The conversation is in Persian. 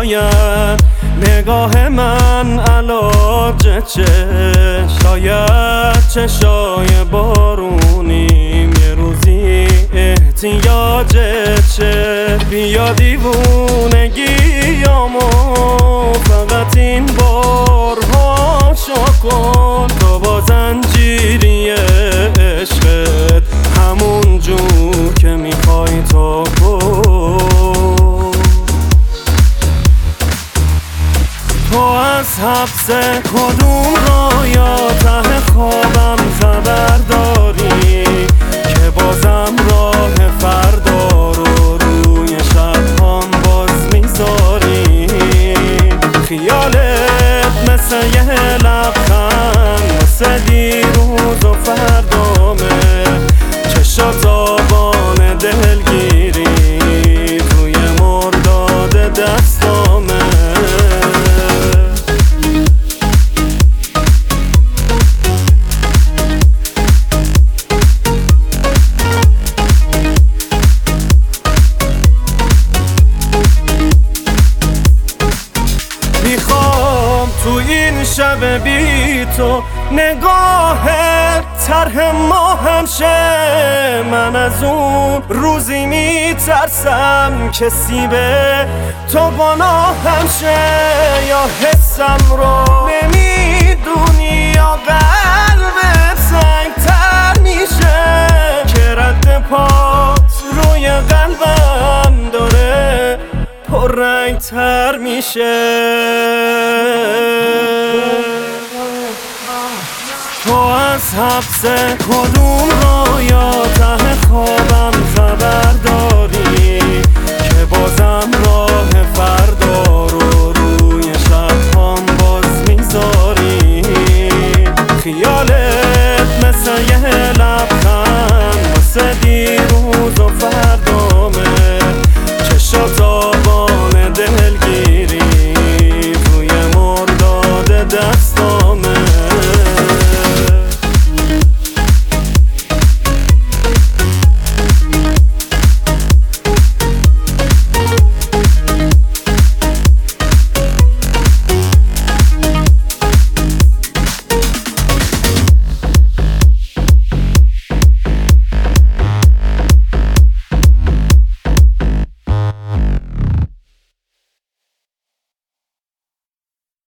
شاید نگاه من علاج چه، شاید چشای بارونیم یه روزی احتیاج چه. بیا دیوونگیامو فقط این بارها شو کن، تو با زنجیری عشقت همون جور که میخوای تو کن. تو از حبس کدوم رایا ته خوابم خبر داری که بازم راه فردا رو روی شبهام باز میذاری. خیالت مثل یه لبخند واسه دیروز و فردامه، چشات آبان دلگیری توی مرداد دستامه. تو این شب بی تو نگاهت طرح ما همشه، من از اون روزی میترسم که سیبه تو گناهم شه. یا حسم رو نمیدونی یا قلبت سنگتر میشه که رد پات روی قلبم داره پررنگ تر میشه. تو از حبس کدوم رایا ته خوابم خبر داری که بازم راه فردا رو روی شبهام باز میذاری. خیالت مثل یه